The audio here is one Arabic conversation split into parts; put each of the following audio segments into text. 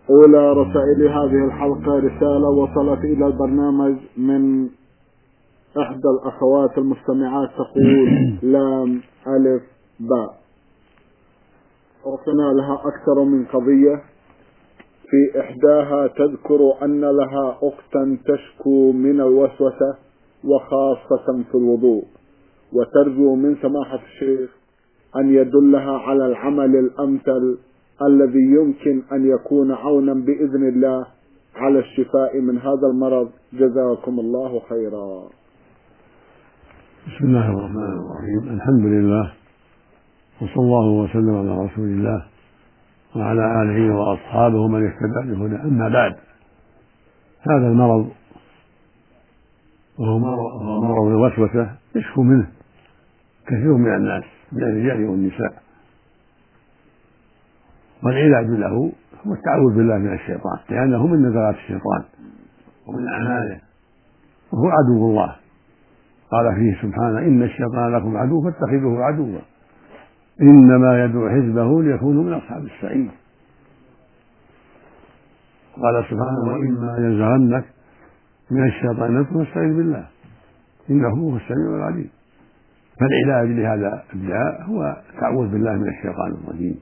أولى رسائل هذه الحلقة رسالة وصلت إلى البرنامج من إحدى الأخوات المستمعات تقول: لام ألف باء. أعطنا لها أكثر من قضية، في إحداها تذكر أن لها أختا تشكو من الوسوسة وخاصة في الوضوء، وترجو من سماحة الشيخ أن يدلها على العمل الأمثل الذي يمكن أن يكون عونا بإذن الله على الشفاء من هذا المرض. جزاكم الله خيرا. بسم الله الرحمن الرحيم. الحمد لله، وصلى الله وسلم على رسول الله وعلى آله وأصحابه من اهتدى بهداه. أما بعد، هذا المرض وهو مرض الوسوسة يشكو منه كثير من الناس من الرجال والنساء، والعلاج له هو التعوذ بالله من الشيطان، لأنه من نزغات الشيطان ومن أعماله، وهو عدو الله. قال فيه سبحانه: إن الشيطان لكم عدو فاتخذوه عدوا إنما يدعو حزبه ليكونوا من أصحاب السعير. قال سبحانه: وإما ينزغنك من الشيطان نزغ فاستعذ بالله إنه هو السميع العليم. فالعلاج لهذا الداء هو التعوذ بالله من الشيطان الرجيم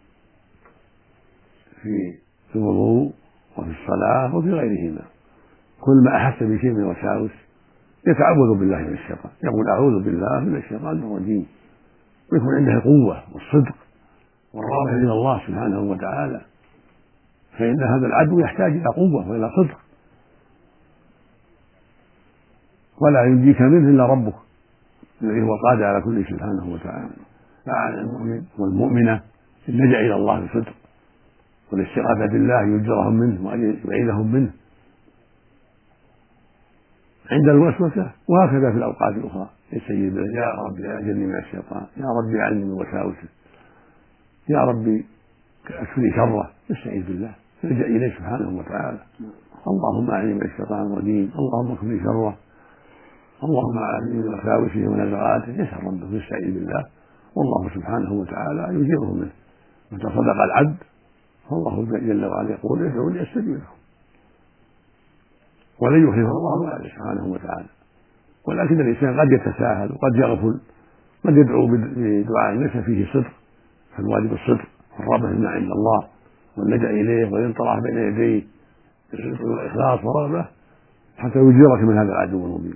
في الوضوء وفي الصلاة وفي غيرهما. كل ما أحس بشيء من الوساوس يتعوذ بالله من الشيطان، يقول: أعوذ بالله من الشيطان الرجيم، ويكون عنده القوة والصدق والرغبة إلى الله سبحانه وتعالى، فإن هذا العدو يحتاج إلى قوة وإلى صدق، ولا ينجيك منه إلا ربك الذي هو القادر على كل شيء سبحانه وتعالى. فعلى المؤمن والمؤمنة اللجأ إلى الله بصدق والاستغاثة بالله يجرهم منه وأن يعيذهم منه عند الوسوسة، وهكذا في الأوقات الأخرى يستجيب: يا رب أجرني من الشيطان، يا رب أعلمني من وساوسه، يا رب اكفني شره. يستعيذ بالله، يلجأ إليه سبحانه وتعالى: اللهم أعلمني من الشيطان الرجيم، اللهم اكفني شره، اللهم أعلمني من وساوسه ونزغاته. يسأل ربه، يستعيذ بالله، والله سبحانه وتعالى يجيره منه. متى صدق العبد فالله جل وعلا يقول: ادعوني أستجب لكم، ولن يخلف الله وعده سبحانه وتعالى. ولكن الإنسان قد يتساهل وقد يغفل، قد يدعو بدعاء ليس فيه صدق، فالواجب الصدق والرغبة فيما عند الله واللجأ إليه والانطلاق بين يديه بالصدق والإخلاص والرغبة حتى يجيرك من هذا العدو المبين.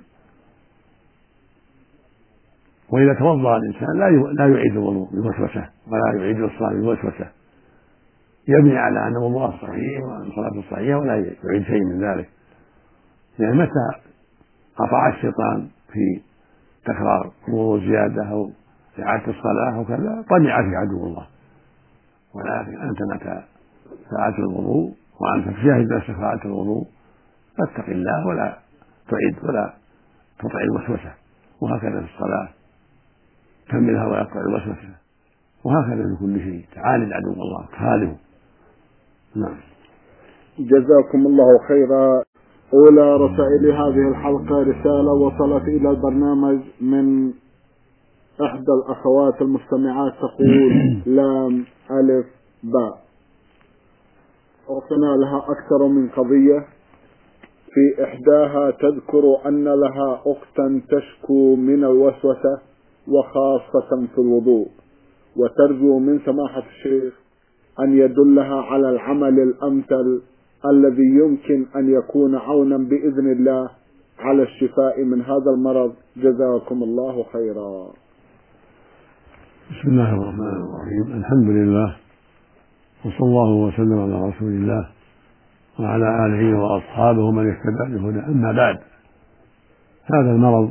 وإذا توضأ الإنسان لا يعيد الوضوء بالوسوسة ولا يعيد الصلاة بالوسوسة، يبني على أن وضوءه صحيح وأن صلاته صحيحة ولا يعيد شيء من ذلك، لأن متى قطع الشيطان في تكرار الوضوء زيادة أو إعادة الصلاة وكذا طمع في عدو الله. ولكن أنت متى فعلت الوضوء وأنت تجاهد نفسك فعلت الوضوء فاتق الله ولا تعيد ولا تطع الوسوسة، وهكذا في الصلاة كملها ولا تطع الوسوسة، وهكذا في كل شيء تعاند عدو الله تخالفه. نعم. جزاكم الله خيرا. أولى رسائل هذه الحلقة رسالة وصلت إلى البرنامج من إحدى الأخوات المستمعات تقول: لام ألف باء. أعطنا لها أكثر من قضية، في إحداها تذكر أن لها أختا تشكو من الوسوسة وخاصة في الوضوء، وترجو من سماحة الشيخ أن يدلها على العمل الأمثل الذي يمكن أن يكون عونا بإذن الله على الشفاء من هذا المرض. جزاكم الله خيرا. بسم الله الرحمن الرحيم. الحمد لله، وصلى الله وسلم على رسول الله وعلى آله وأصحابه من اهتدى بهداه. أما بعد، هذا المرض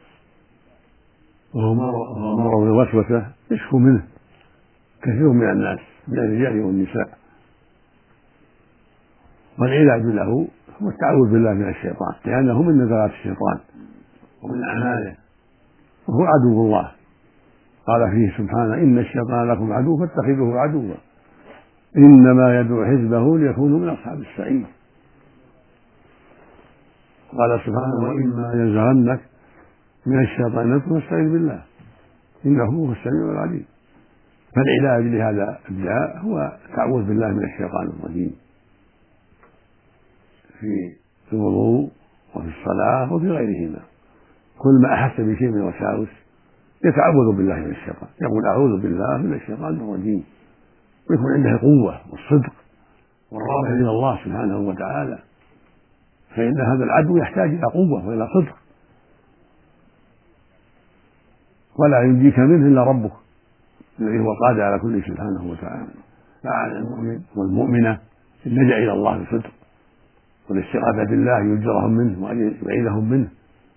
وهو مرض الوسوسة يشكو منه كثير من الناس من الرجال والنساء، والعلاج له هو التعوذ بالله من الشيطان، لأنه من نزغات الشيطان ومن أعماله، وهو عدو الله. قال فيه سبحانه: إن الشيطان لكم عدو فاتخذوه عدوا إنما يدعو حزبه ليكونوا من أصحاب السعير. قال سبحانه: وإما ينزغنك من الشيطان نزغ فاستعذ بالله إنه هو السميع العليم. فالعلاج لهذا الداء هو التعوذ بالله من الشيطان الرجيم في الوضوء وفي الصلاة وفي غيرهما. كل ما أحس بشيء من الوساوس يتعوذ بالله من الشيطان، يقول أعوذ بالله من الشيطان الرجيم، ويكون عنده القوة والصدق والرغبة إلى الله سبحانه وتعالى، فإن هذا العدو يحتاج إلى قوة وإلى صدق، ولا ينجيك منه إلا ربك الذي هو القادر على كل شيء سبحانه وتعالى. فعلى المؤمن والمؤمنة اللجأ إلى الله بصدق والاستغاثة بالله يجرهم منه ويعيذهم منه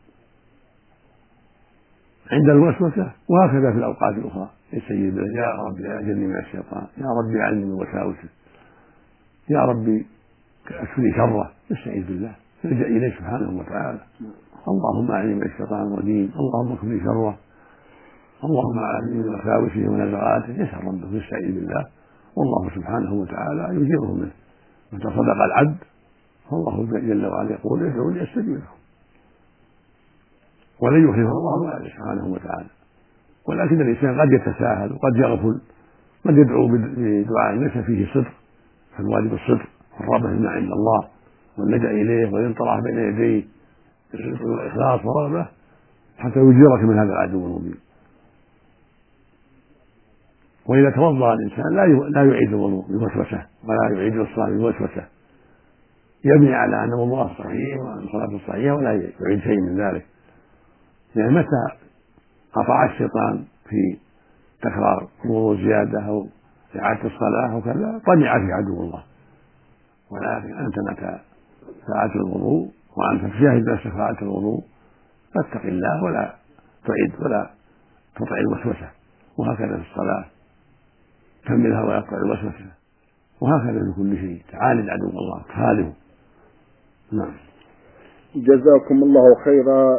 عند الوسوسة، وهكذا في الأوقات الأخرى يستجيب له: يا رب أجرني من الشيطان، يا رب أعني من وساوسه، يا رب اكفني شره، يستعيذ بالله، يلجأ إليه سبحانه وتعالى: اللهم أعني من الشيطان الرجيم، اللهم اكفني شره، اللهم أعني من وساوسه ونزغاته، يسأل ربه يستعيذ بالله، والله سبحانه وتعالى يجيره منه. متى صدق العبد فالله جل وعلا يقول: ادعوني أستجب لكم، ولن يخلف الله وعده سبحانه وتعالى. ولكن الإنسان قد يتساهل وقد يغفل، قد يدعو بدعاء ليس فيه صدق، فالواجب الصدق والرغبة فيما عند الله واللجأ إليه والانطلاق بين يديه بالصدق والإخلاص والرغبة حتى يجيرك من هذا العدو المبين. وإذا توضأ الإنسان لا يعيد الوضوء بوسوسة، ولا يعيد الصلاة بوسوسة، يبني على أن وضوءه صحيح وأن صلاته صحيحة ولا يعيد شيء من ذلك، لأن متى قطع الشيطان في تكرار الوضوء زيادة أو إعادة الصلاة وكذا طمع في عدو الله. ولكن أنت متى فعلت الوضوء وأنت تشاهد نفسك فعلت الوضوء فاتق الله ولا تعيد ولا تطع الوسوسة، وهكذا في الصلاة كملها ويقطع الوسوسة، وهكذا في كل شيء تعاند عدو الله تخالفه. نعم. جزاكم الله خيرا.